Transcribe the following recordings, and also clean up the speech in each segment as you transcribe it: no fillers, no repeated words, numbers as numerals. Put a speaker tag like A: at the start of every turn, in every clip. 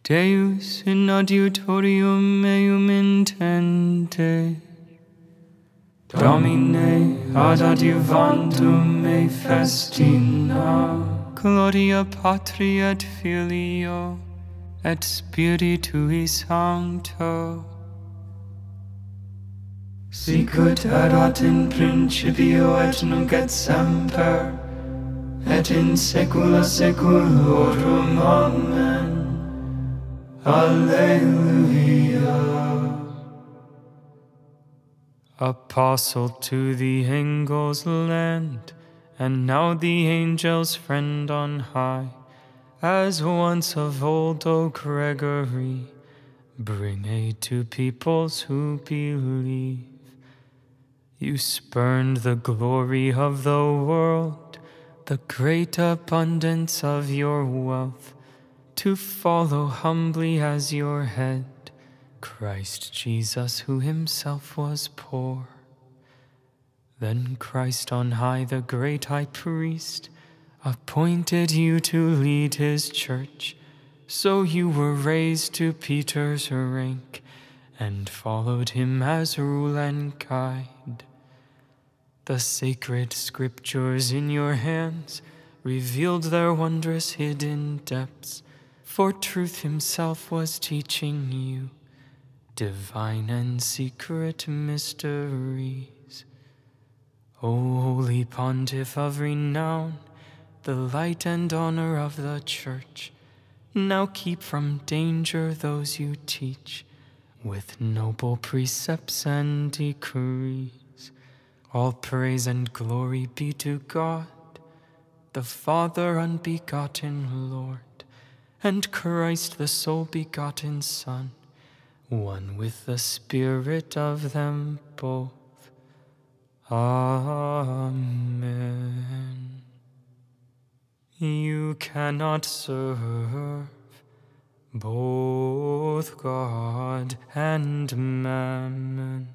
A: Deus in adiutorium meum intende. Domine ad adiuvantum me festina. Gloria Patri et Filio et Spiritui Sancto. Sicut erat in principio et nunc et semper et in saecula saeculorum. Amen. Alleluia. Apostle to the angels lend, and now the angels' friend on high, as once of old, O Gregory, bring aid to peoples who believe. You spurned the glory of the world, the great abundance of your wealth, to follow humbly as your head Christ Jesus, who himself was poor. Then Christ on high, the great high priest, appointed you to lead his church. So you were raised to Peter's rank and followed him as rule and guide. The sacred scriptures in your hands revealed their wondrous hidden depths, for truth himself was teaching you divine and secret mysteries. O holy pontiff of renown, the light and honor of the church, now keep from danger those you teach, with noble precepts and decrees. All praise and glory be to God, the Father unbegotten Lord, and Christ the sole begotten Son, one with the Spirit of them both. Amen. You cannot serve both God and mammon.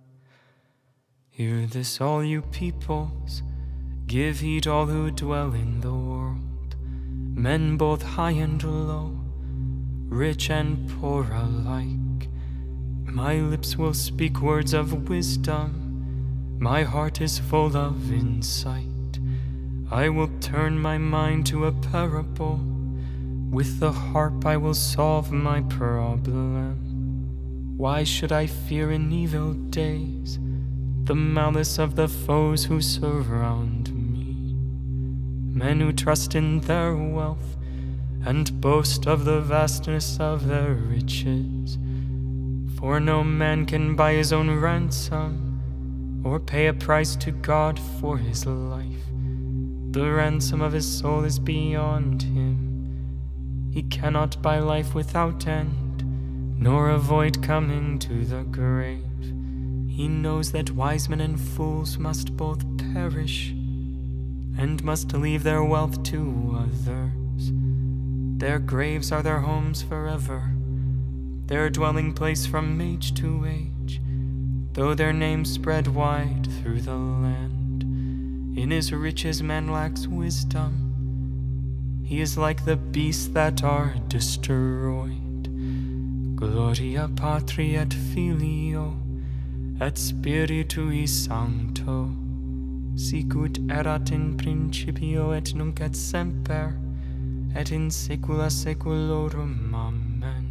A: Hear this, all you peoples, give heed all who dwell in the world, men both high and low, rich and poor alike. My lips will speak words of wisdom, my heart is full of insight. I will turn my mind to a parable, with the harp I will solve my problem. Why should I fear in evil days the malice of the foes who surround me? Men who trust in their wealth and boast of the vastness of their riches. For no man can buy his own ransom, or pay a price to God for his life. The ransom of his soul is beyond him. He cannot buy life without end, nor avoid coming to the grave. He knows that wise men and fools must both perish, and must leave their wealth to others. Their graves are their homes forever, their dwelling place from age to age, though their names spread wide through the land. In his riches man lacks wisdom. He is like the beasts that are destroyed. Gloria Patri et Filio et Spiritui Sancto, sicut erat in principio et nunc et semper et in saecula saeculorum. Amen.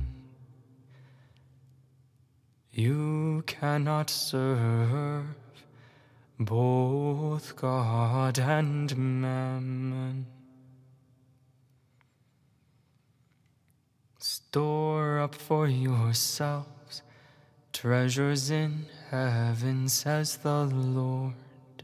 A: You cannot serve both God and mammon. Store up for yourselves treasures in heaven, says the Lord.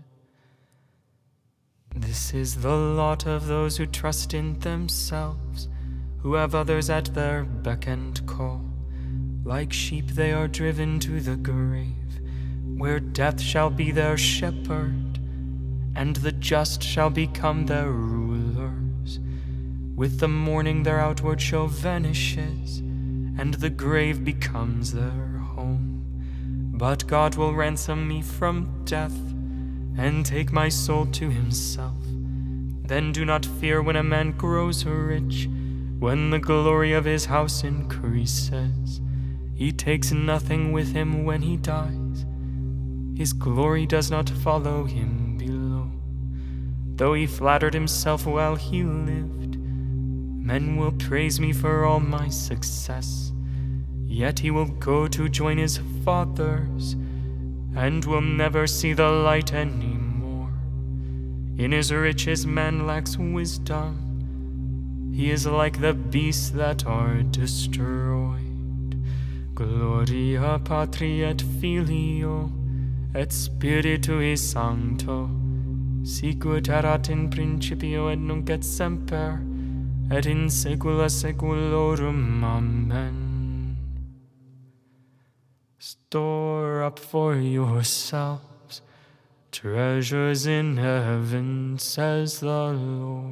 A: This is the lot of those who trust in themselves, who have others at their beck and call. Like sheep they are driven to the grave, where death shall be their shepherd, and the just shall become their rulers. With the morning their outward show vanishes, and the grave becomes their home. But God will ransom me from death, and take my soul to himself. Then do not fear when a man grows rich, When the glory of his house increases, he takes nothing with him when he dies. His glory does not follow him below. Though he flattered himself while he lived, men will praise me for all my success. Yet he will go to join his fathers, and will never see the light anymore. In his riches man lacks wisdom. He is like the beasts that are destroyed. Gloria Patri et Filio et Spiritui Sancto, sicut erat in principio et nunc et semper, et in saecula saeculorum. Amen. Store up for yourselves treasures in heaven, says the Lord.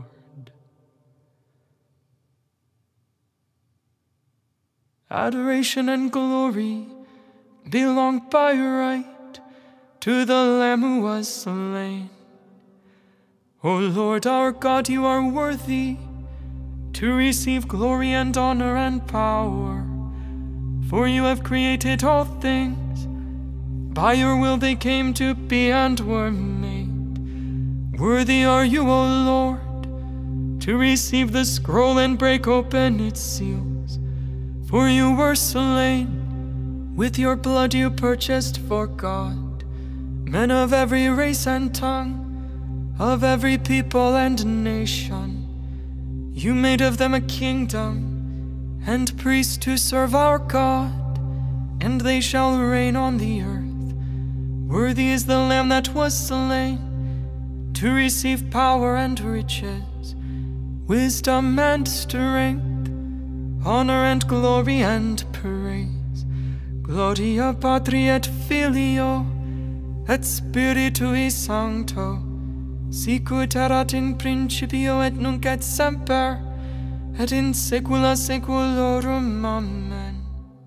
A: Adoration and glory belong by right to the Lamb who was slain. O Lord our God, you are worthy to receive glory and honor and power. For you have created all things. By your will they came to be and were made. Worthy are you, O Lord, to receive the scroll and break open its seals. For you were slain. With your blood you purchased for God men of every race and tongue, of every people and nation. You made of them a kingdom and priests to serve our God, and they shall reign on the earth. Worthy is the Lamb that was slain to receive power and riches, wisdom and strength, honor and glory and praise. Gloria Patri et Filio et Spiritui Sancto, sicut erat in principio et nunc et semper, et in saecula saeculorum. Amen.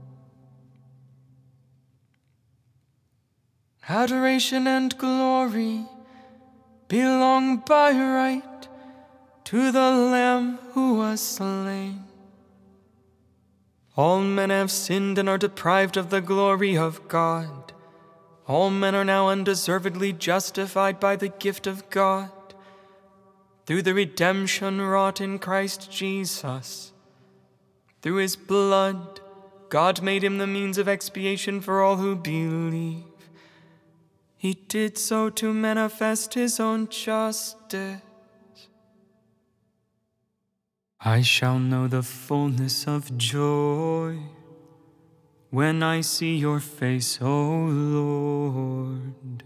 A: Adoration and glory belong by right to the Lamb who was slain. All men have sinned and are deprived of the glory of God. All men are now undeservedly justified by the gift of God, through the redemption wrought in Christ Jesus. Through his blood, God made him the means of expiation for all who believe. He did so to manifest his own justice. I shall know the fullness of joy when I see your face, O Lord.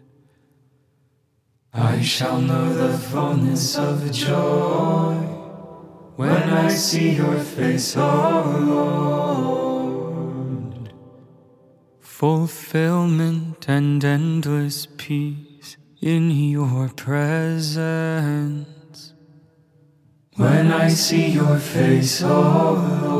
A: I shall know the fullness of joy when I see your face, O Lord. Fulfillment and endless peace in your presence. When I see your face, O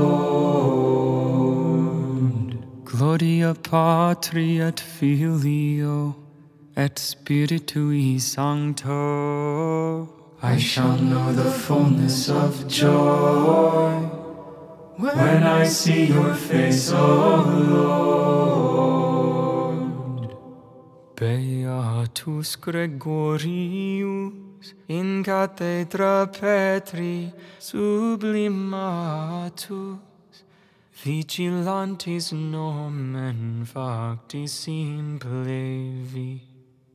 A: Lord. Gloria Patri et Filio et Spiritui Sancto. I shall know the fullness of joy when I see your face, O Lord. Beatus Gregorius in cathedra Petri sublimatus, vigilantis nomen factis implevit.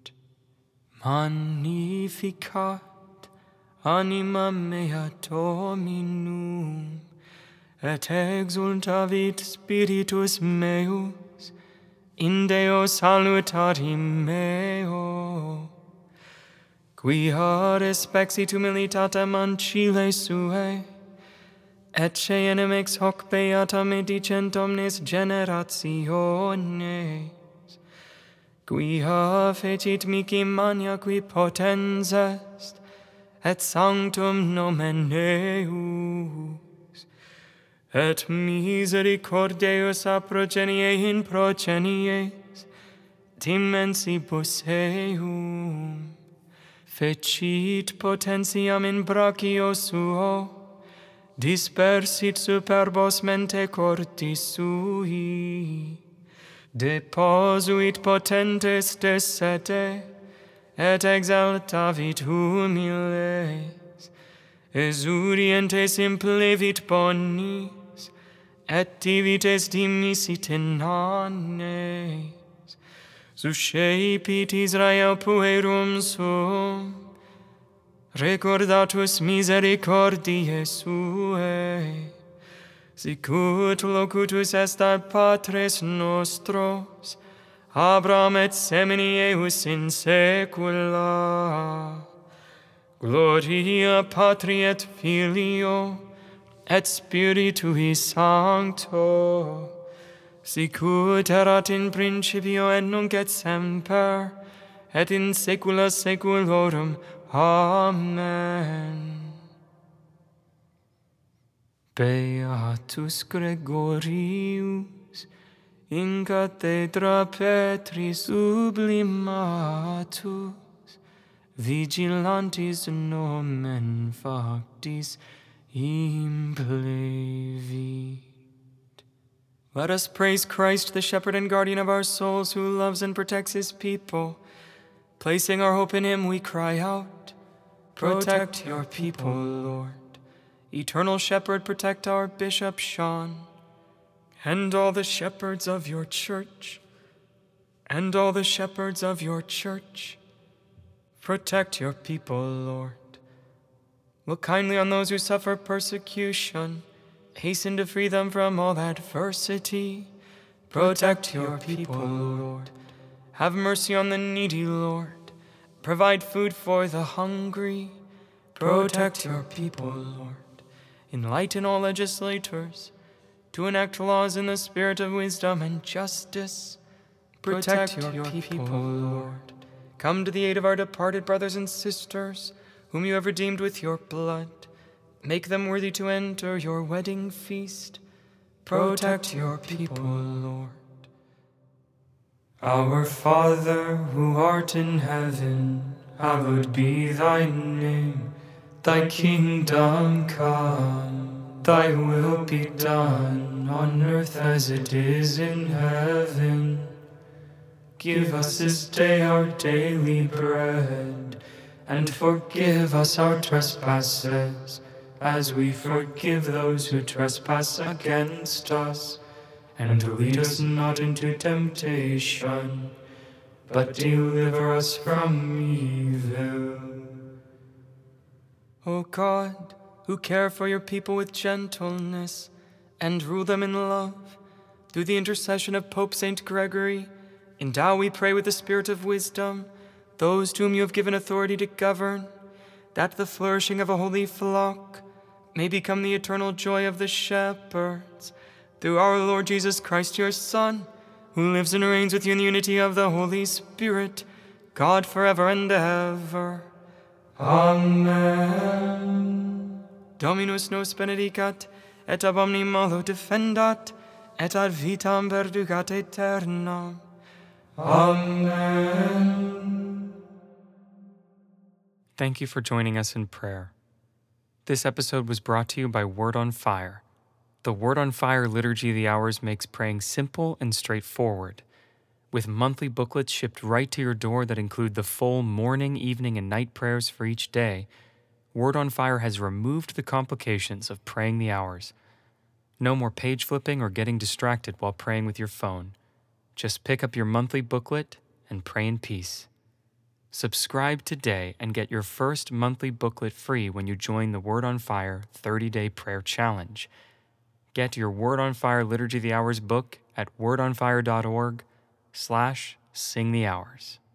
A: Magnificat anima mea Dominum, et exultavit spiritus meus in Deo salutari meo, quia respexit humilitatem ancile suae, ecce enemex hoc beata me dicent omnes generationes, quia fecit mihi mania qui potens est, et sanctum nomen eius, et misericordiaeus a progenie in progenies, dimensibus eum, fecit potentiam in brachio suo, dispersit superbos mente cortis sui, deposuit potentes de sete, et exaltavit humiles, exurientes implevit bonis, et divites dimisit in annes, suscepit Israel puerum sum, recordatus misericordiae suae, sicut locutus est ad patres nostros, Abraham et semini eius in saecula. Gloria Patri et Filio, et Spiritui Sancto, sicut erat in principio et nunc et semper, et in saecula saeculorum. Amen. Beatus Gregorius, in cathedra Petris sublimatus, vigilantis nomen factis implevit. Let us praise Christ, the shepherd and guardian of our souls, who loves and protects his people. Placing our hope in him, we cry out, protect your people, Lord. Eternal shepherd, protect our Bishop Sean, and all the shepherds of your church, and all the shepherds of your church. Protect your people, Lord. Look kindly on those who suffer persecution. Hasten to free them from all adversity. Protect your people, Lord. Have mercy on the needy, Lord. Provide food for the hungry. Protect your people, Lord. Enlighten all legislators to enact laws in the spirit of wisdom and justice. Protect your people, Lord. Come to the aid of our departed brothers and sisters, whom you have redeemed with your blood. Make them worthy to enter your wedding feast. Protect your people, Lord. Our Father, who art in heaven, hallowed be thy name. Thy kingdom come, thy will be done, on earth as it is in heaven. Give us this day our daily bread, and forgive us our trespasses, as we forgive those who trespass against us. And lead us not into temptation, but deliver us from evil. O God, who care for your people with gentleness, and rule them in love, through the intercession of Pope St. Gregory, endow, we pray, with the spirit of wisdom those to whom you have given authority to govern, that the flourishing of a holy flock may become the eternal joy of the shepherds, through our Lord Jesus Christ, your Son, who lives and reigns with you in the unity of the Holy Spirit, God forever and ever. Amen. Dominus nos benedicat, et ab omni malo defendat, et ad vitam perducat aeternam. Amen. Thank you for joining us in prayer. This episode was brought to you by Word on Fire. The Word on Fire Liturgy of the Hours makes praying simple and straightforward, with monthly booklets shipped right to your door that include the full morning, evening, and night prayers for each day. Word on Fire has removed the complications of praying the hours. No more page flipping or getting distracted while praying with your phone. Just pick up your monthly booklet and pray in peace. Subscribe today and get your first monthly booklet free when you join the Word on Fire 30-Day Prayer Challenge. Get your Word on Fire Liturgy of the Hours book at wordonfire.org/singthehours.